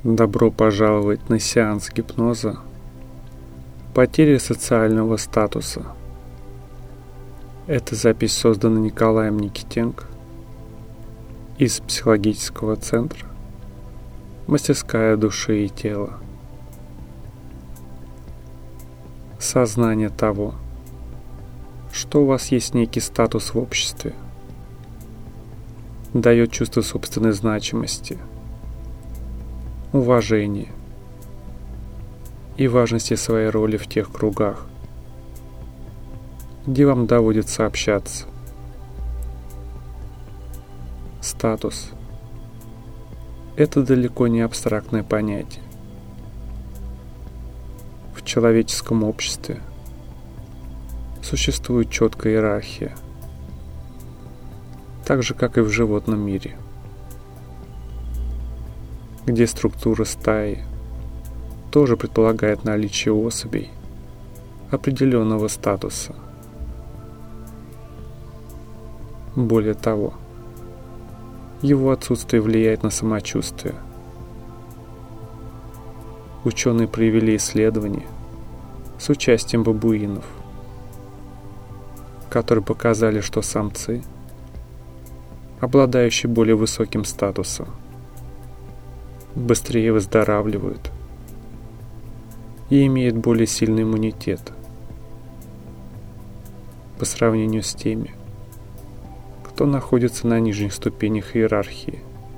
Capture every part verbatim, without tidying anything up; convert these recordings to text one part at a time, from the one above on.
Добро пожаловать на сеанс гипноза «Потеря социального статуса». Эта запись создана Николаем Никитенко из психологического центра «Мастерская души и тела». Сознание того, что у вас есть некий статус в обществе, дает чувство собственной значимости, уважения и важности своей роли в тех кругах, где вам доводится общаться. Статус – это далеко не абстрактное понятие. В человеческом обществе существует четкая иерархия, так же, как и в животном мире, где структура стаи тоже предполагает наличие особей определенного статуса. Более того, его отсутствие влияет на самочувствие. Ученые провели исследования с участием бабуинов, которые показали, что самцы, обладающие более высоким статусом, быстрее выздоравливают и имеют более сильный иммунитет по сравнению с теми, кто находится на нижних ступенях иерархии.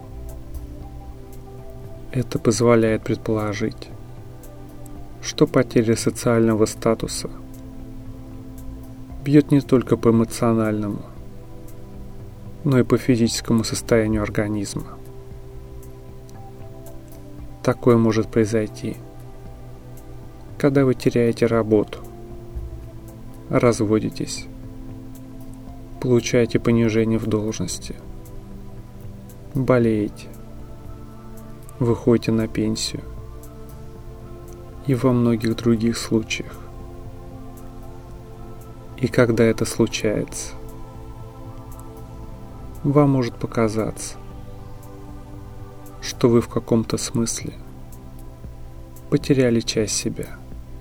Это позволяет предположить, что потеря социального статуса бьет не только по эмоциональному, но и по физическому состоянию организма. Такое может произойти, когда вы теряете работу, разводитесь, получаете понижение в должности, болеете, выходите на пенсию и во многих других случаях. И когда это случается, вам может показаться, что вы в каком-то смысле потеряли часть себя,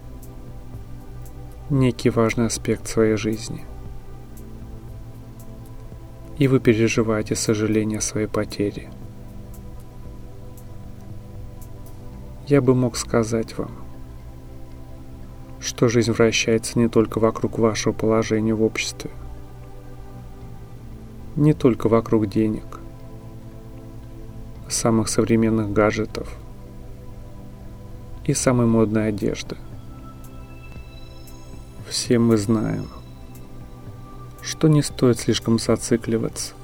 некий важный аспект своей жизни, и вы переживаете сожаление о своей потере. Я бы мог сказать вам, что жизнь вращается не только вокруг вашего положения в обществе, не только вокруг денег, самых современных гаджетов и самой модной одежды. Все мы знаем, что не стоит слишком зацикливаться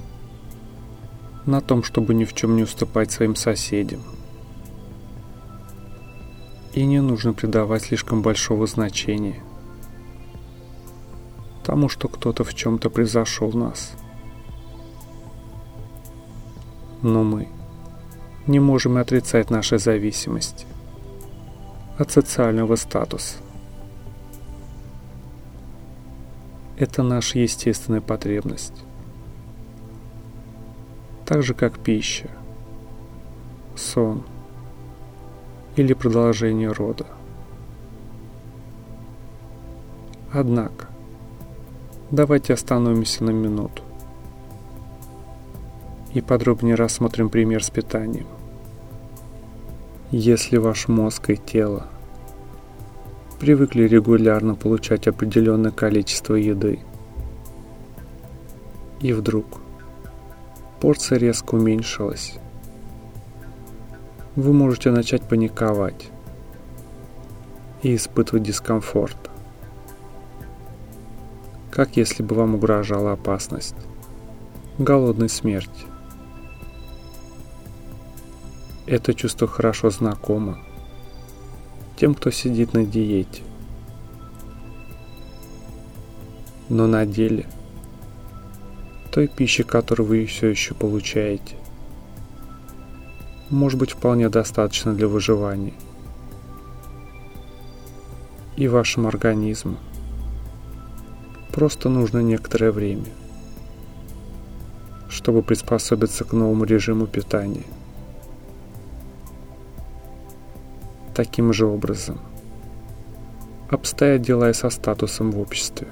на том, чтобы ни в чем не уступать своим соседям. И не нужно придавать слишком большого значения тому, что кто-то в чем-то превзошел нас. Но мы не можем и отрицать нашей зависимости от социального статуса. Это наша естественная потребность, так же как пища, сон или продолжение рода. Однако, давайте остановимся на минуту и подробнее рассмотрим пример с питанием. Если ваш мозг и тело привыкли регулярно получать определенное количество еды, и вдруг порция резко уменьшилась, вы можете начать паниковать и испытывать дискомфорт, как если бы вам угрожала опасность голодной смерти. Это чувство хорошо знакомо тем, кто сидит на диете. Но на деле той пищи, которую вы все еще получаете, может быть вполне достаточно для выживания. И вашему организму просто нужно некоторое время, чтобы приспособиться к новому режиму питания. Таким же образом обстоят дела и со статусом в обществе.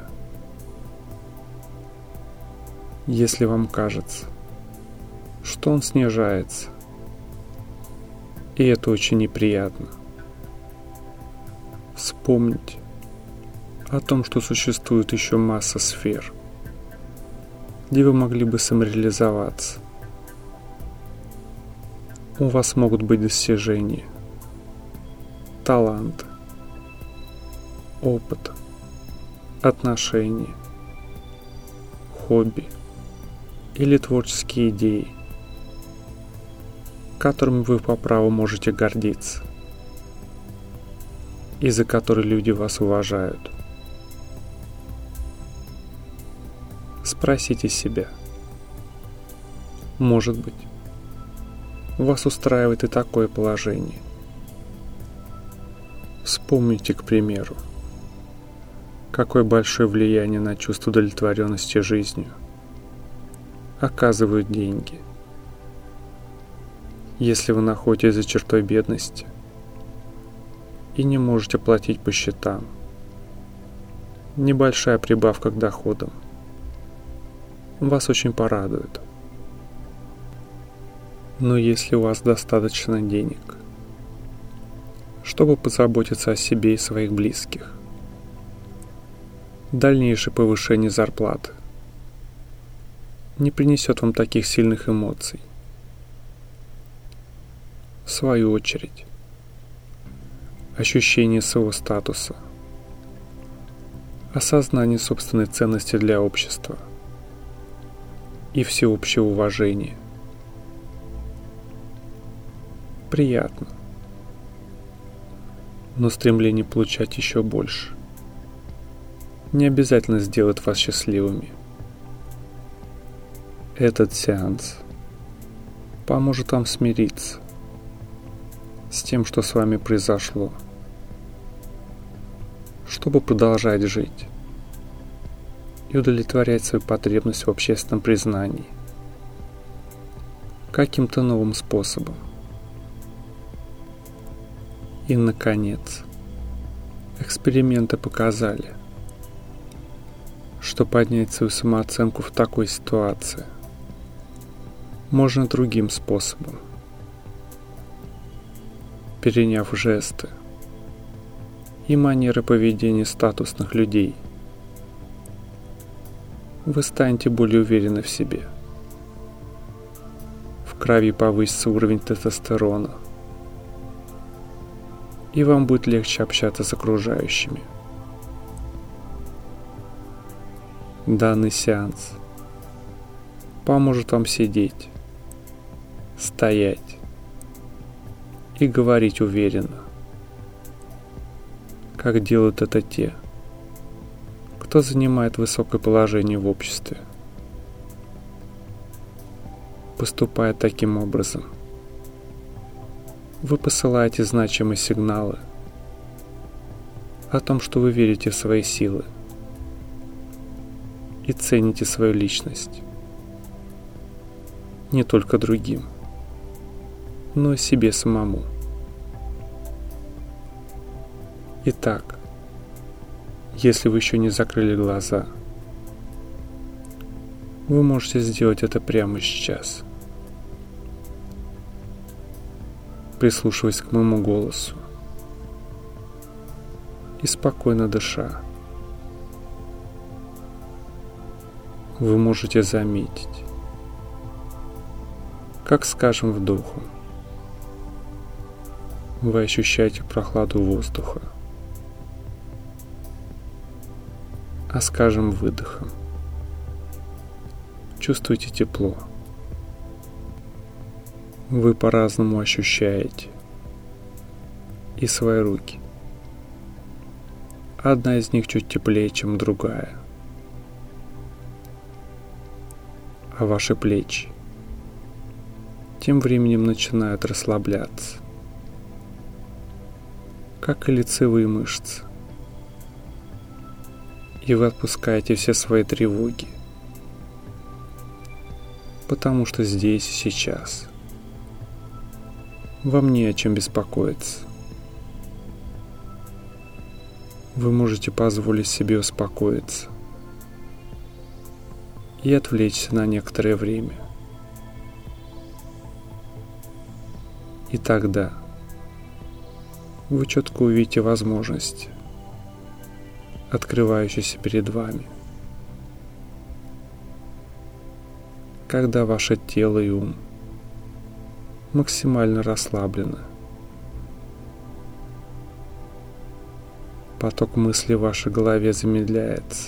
Если вам кажется, что он снижается, и это очень неприятно, вспомните о том, что существует еще масса сфер, где вы могли бы самореализоваться. У вас могут быть достижения, таланты, опыт, отношения, хобби или творческие идеи, которыми вы по праву можете гордиться, и за которые люди вас уважают. Спросите себя, может быть, вас устраивает и такое положение. Вспомните, к примеру, какое большое влияние на чувство удовлетворенности жизнью оказывают деньги. Если вы находитесь за чертой бедности и не можете платить по счетам, небольшая прибавка к доходам вас очень порадует. Но если у вас достаточно денег, чтобы позаботиться о себе и своих близких, дальнейшее повышение зарплаты не принесет вам таких сильных эмоций. В свою очередь, ощущение своего статуса, осознание собственной ценности для общества и всеобщее уважение приятно, но стремление получать еще больше не обязательно сделает вас счастливыми. Этот сеанс поможет вам смириться с тем, что с вами произошло, чтобы продолжать жить и удовлетворять свою потребность в общественном признании каким-то новым способом. И, наконец, эксперименты показали, что поднять свою самооценку в такой ситуации можно другим способом, переняв жесты и манеры поведения статусных людей. Вы станете более уверены в себе. В крови повысится уровень тестостерона, и вам будет легче общаться с окружающими. Данный сеанс поможет вам сидеть, стоять и говорить уверенно, как делают это те, кто занимает высокое положение в обществе. Поступая таким образом, вы посылаете значимые сигналы о том, что вы верите в свои силы и цените свою личность не только другим, но и себе самому. Итак, если вы еще не закрыли глаза, вы можете сделать это прямо сейчас. Прислушиваясь к моему голосу и спокойно дыша, вы можете заметить, как, скажем, вдохом вы ощущаете прохладу воздуха, а, скажем, выдохом чувствуете тепло. Вы по-разному ощущаете и свои руки. Одна из них чуть теплее, чем другая. А ваши плечи тем временем начинают расслабляться, как и лицевые мышцы. И вы отпускаете все свои тревоги, потому что здесь и сейчас вам не о чем беспокоиться. вы можете позволить себе успокоиться и отвлечься на некоторое время. И тогда вы четко увидите возможности, открывающиеся перед вами, когда ваше тело и ум максимально расслаблены. Поток мыслей в вашей голове замедляется.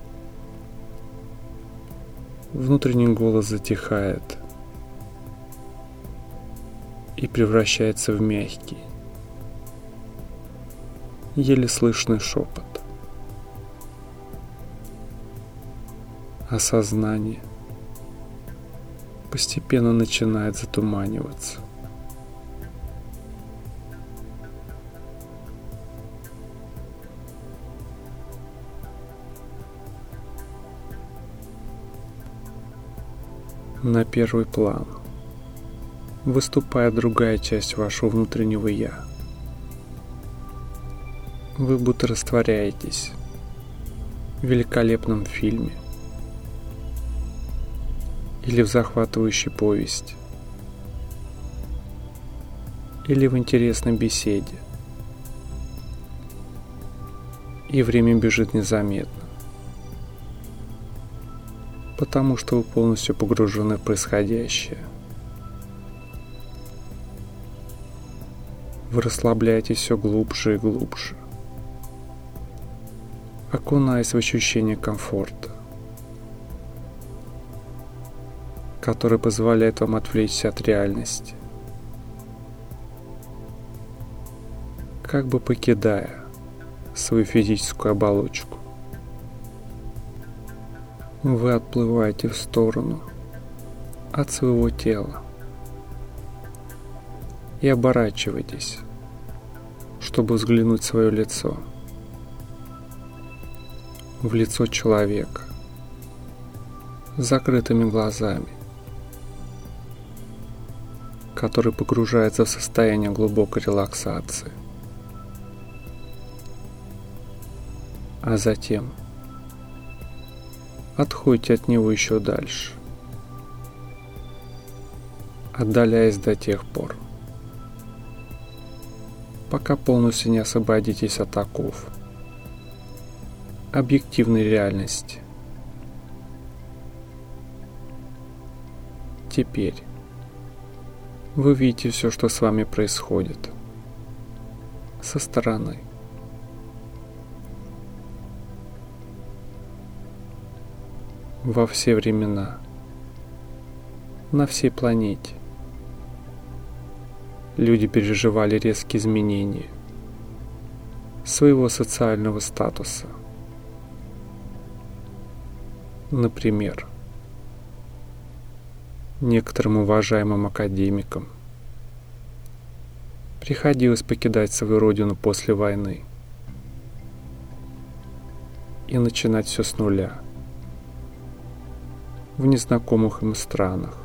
Внутренний голос затихает и превращается в мягкий, еле слышный шепот. А сознание постепенно начинает затуманиваться. На первый план выступает другая часть вашего внутреннего «я». Вы будто растворяетесь в великолепном фильме или в захватывающей повести, или в интересной беседе, и время бежит незаметно, потому что вы полностью погружены в происходящее. Вы расслабляетесь все глубже и глубже, окунаясь в ощущение комфорта, который позволяет вам отвлечься от реальности, как бы покидая свою физическую оболочку. Вы отплываете в сторону от своего тела и оборачиваетесь, чтобы взглянуть в свое лицо, в лицо человека с закрытыми глазами, который погружается в состояние глубокой релаксации, а затем отходите от него еще дальше, отдаляясь до тех пор, пока полностью не освободитесь от оков объективной реальности. Теперь вы видите все, что с вами происходит, со стороны. Во все времена, на всей планете, люди переживали резкие изменения своего социального статуса. Например, некоторым уважаемым академикам приходилось покидать свою родину после войны и начинать все с нуля в незнакомых им странах.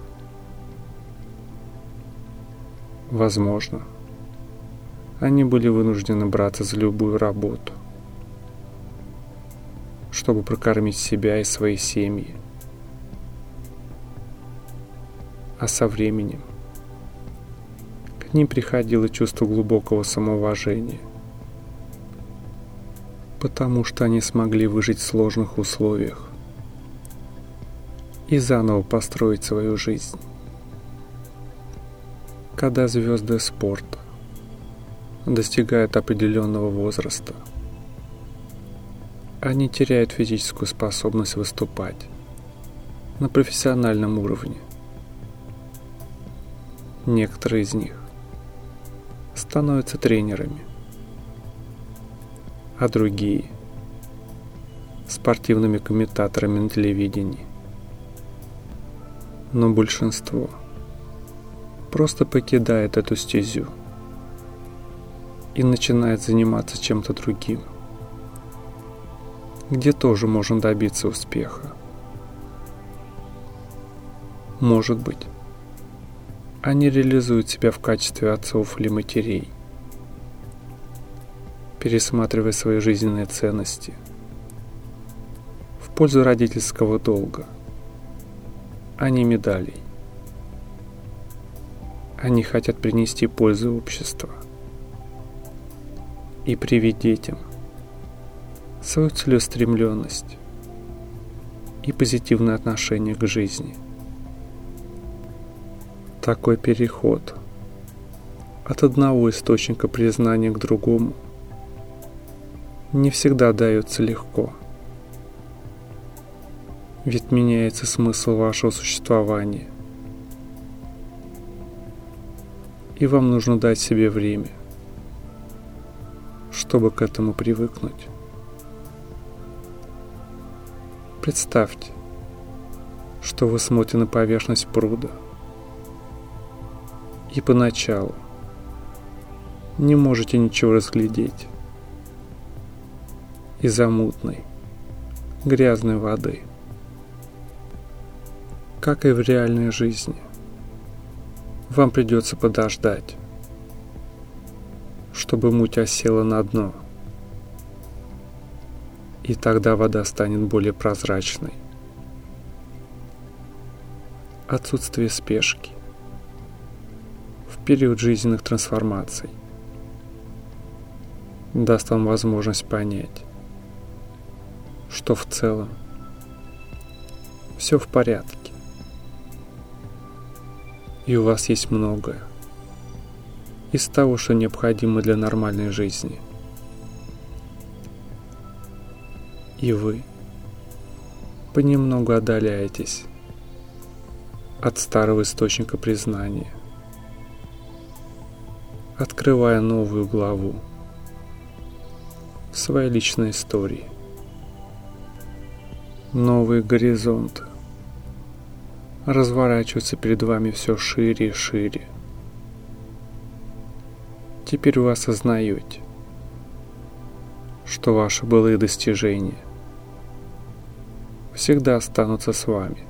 Возможно, они были вынуждены браться за любую работу, чтобы прокормить себя и свои семьи. А со временем к ним приходило чувство глубокого самоуважения, потому что они смогли выжить в сложных условиях и заново построить свою жизнь. Когда звезды спорта достигают определенного возраста, они теряют физическую способность выступать на профессиональном уровне. Некоторые из них становятся тренерами, а другие – спортивными комментаторами на телевидении. Но большинство просто покидает эту стезю и начинает заниматься чем-то другим, где тоже можно добиться успеха. Может быть, они реализуют себя в качестве отцов или матерей, пересматривая свои жизненные ценности в пользу родительского долга, а не медалей. Они хотят принести пользу обществу и привить детям свою целеустремленность и позитивное отношение к жизни. Такой переход от одного источника признания к другому не всегда дается легко, ведь меняется смысл вашего существования, и вам нужно дать себе время, чтобы к этому привыкнуть. Представьте, что вы смотрите на поверхность пруда, и поначалу не можете ничего разглядеть из-за мутной, грязной воды. Как и в реальной жизни, вам придется подождать, чтобы муть осела на дно, и тогда вода станет более прозрачной. Отсутствие спешки в период жизненных трансформаций даст вам возможность понять, что в целом все в порядке, и у вас есть многое из того, что необходимо для нормальной жизни. И вы понемногу отдаляетесь от старого источника признания, открывая новую главу в своей личной истории. Новые горизонты разворачиваются перед вами все шире и шире. Теперь вы осознаете, что ваши былые достижения всегда останутся с вами.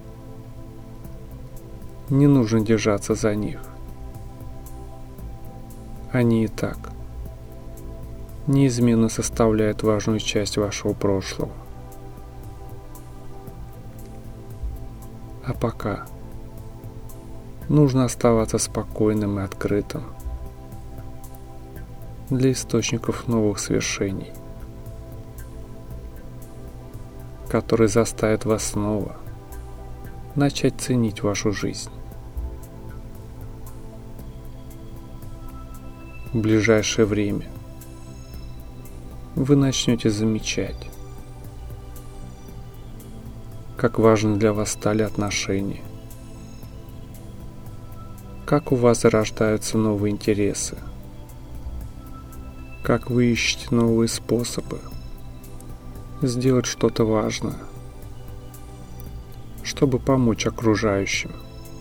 Не нужно держаться за них. Они и так неизменно составляют важную часть вашего прошлого. А пока нужно оставаться спокойным и открытым для источников новых свершений, которые заставят вас снова начать ценить вашу жизнь. В ближайшее время вы начнете замечать, как важны для вас стали отношения, как у вас зарождаются новые интересы, как вы ищете новые способы сделать что-то важное, чтобы помочь окружающим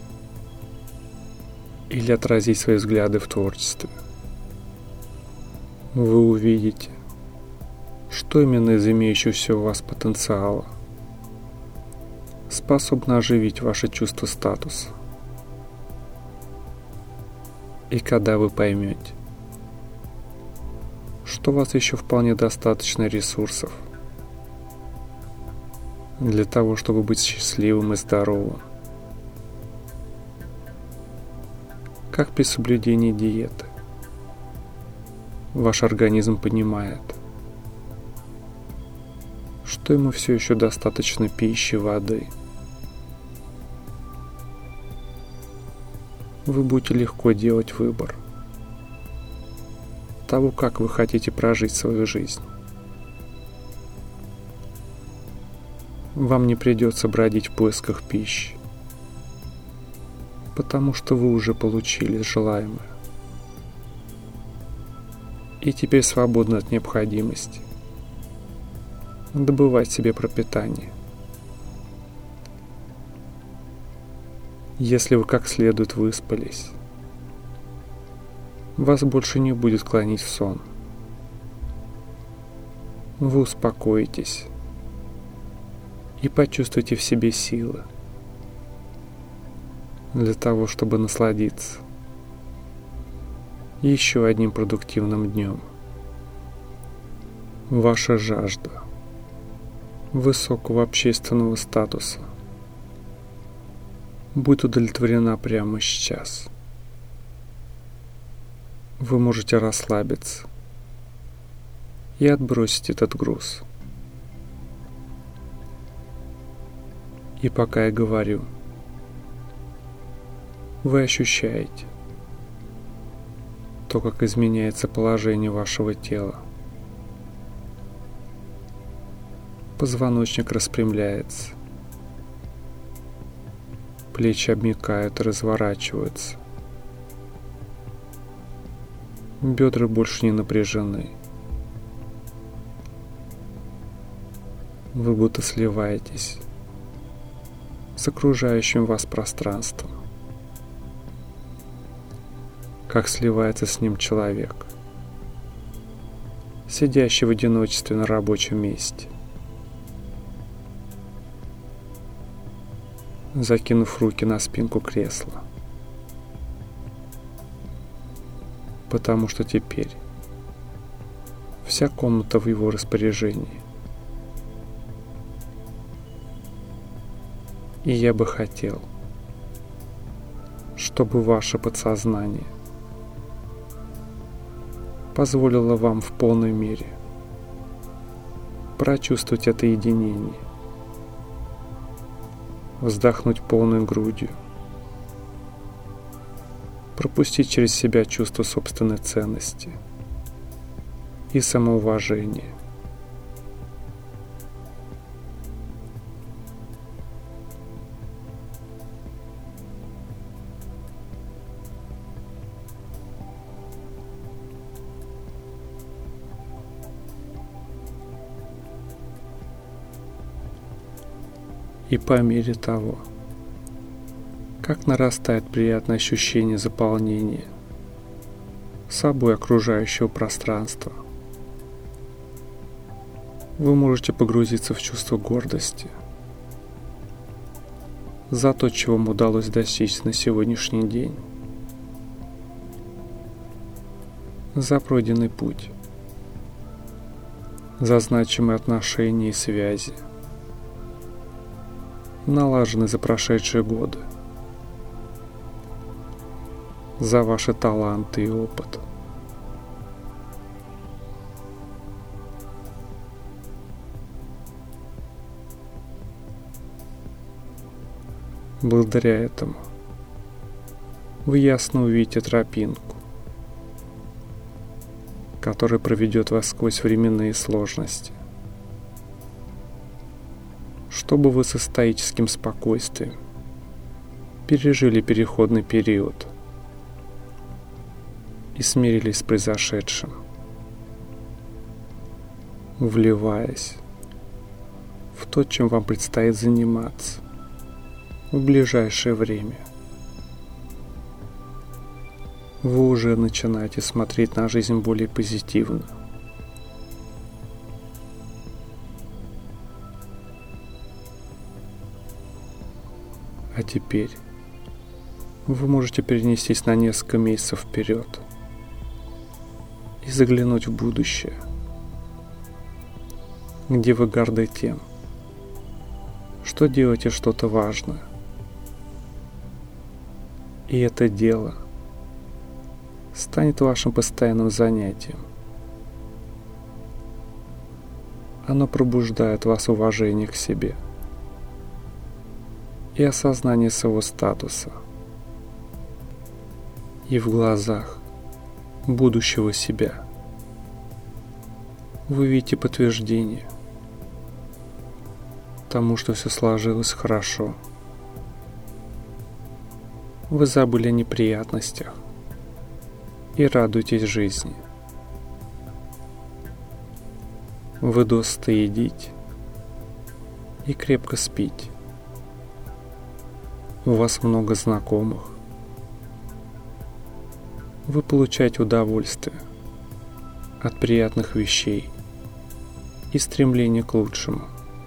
или отразить свои взгляды в творчестве. Вы увидите, что именно из имеющегося у вас потенциала способно оживить ваше чувство статуса. И когда вы поймете, что у вас еще вполне достаточно ресурсов для того, чтобы быть счастливым и здоровым, как при соблюдении диеты, ваш организм понимает, что ему все еще достаточно пищи, воды. Вы будете легко делать выбор того, как вы хотите прожить свою жизнь. Вам не придется бродить в поисках пищи, потому что вы уже получили желаемое. И теперь свободны от необходимости добывать себе пропитание. Если вы как следует выспались, вас больше не будет клонить в сон. Вы успокоитесь и почувствуйте в себе силы для того, чтобы насладиться еще одним продуктивным днем Ваша жажда высокого общественного статуса будет удовлетворена прямо сейчас. Вы можете расслабиться и отбросить этот груз. И пока я говорю, вы ощущаете то, как изменяется положение вашего тела. Позвоночник распрямляется, плечи обмякают и разворачиваются, бедра больше не напряжены. Вы будто сливаетесь с окружающим вас пространством, как сливается с ним человек, сидящий в одиночестве на рабочем месте. Закинув руки на спинку кресла, потому что теперь вся комната в его распоряжении. И я бы хотел, чтобы ваше подсознание позволило вам в полной мере прочувствовать это единение, вздохнуть полной грудью, пропустить через себя чувство собственной ценности и самоуважения. И по мере того, как нарастает приятное ощущение заполнения собой окружающего пространства, вы можете погрузиться в чувство гордости за то, чего вам удалось достичь на сегодняшний день, за пройденный путь, за значимые отношения и связи, налажены за прошедшие годы, за ваши таланты и опыт. Благодаря этому вы ясно увидите тропинку, которая проведет вас сквозь временные сложности, чтобы вы со стоическим спокойствием пережили переходный период и смирились с произошедшим, вливаясь в то, чем вам предстоит заниматься в ближайшее время. Вы уже начинаете смотреть на жизнь более позитивно. А теперь вы можете перенестись на несколько месяцев вперед и заглянуть в будущее, где вы горды тем, что делаете что-то важное. И это дело станет вашим постоянным занятием. Оно пробуждает в вас уважение к себе и осознание своего статуса. И в глазах будущего себя вы видите подтверждение тому, что все сложилось хорошо. Вы забыли о неприятностях и радуетесь жизни. Вы досыта едите и крепко спите. У вас много знакомых. Вы получаете удовольствие от приятных вещей и стремление к лучшему.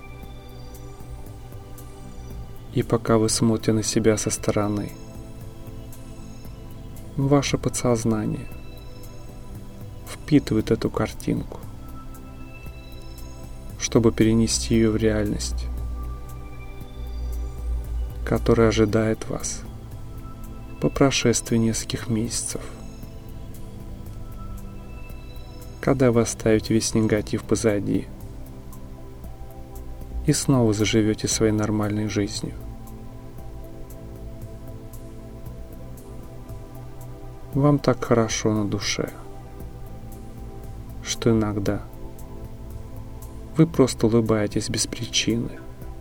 И пока вы смотрите на себя со стороны, ваше подсознание впитывает эту картинку чтобы перенести ее в реальность, которая ожидает вас по прошествии нескольких месяцев, когда вы оставите весь негатив позади и снова заживете своей нормальной жизнью. Вам так хорошо на душе, что иногда вы просто улыбаетесь без причины,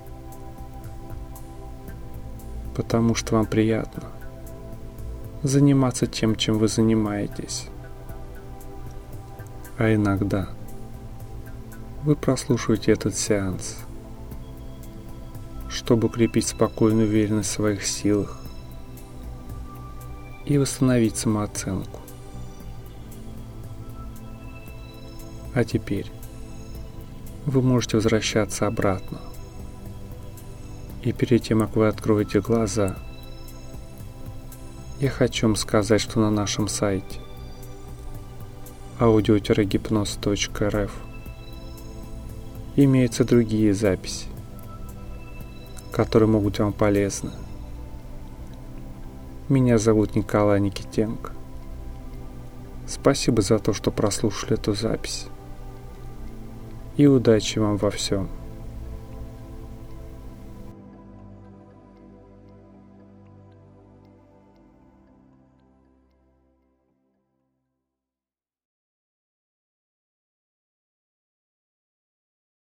потому что вам приятно заниматься тем, чем вы занимаетесь. А иногда вы прослушиваете этот сеанс, чтобы укрепить спокойную уверенность в своих силах и восстановить самооценку. А теперь вы можете возвращаться обратно. И перед тем, как вы откроете глаза, я хочу вам сказать, что на нашем сайте аудио гипноз точка эр эф имеются другие записи, которые могут быть вам полезны. Меня зовут Николай Никитенко. Спасибо за то, что прослушали эту запись. И удачи вам во всем.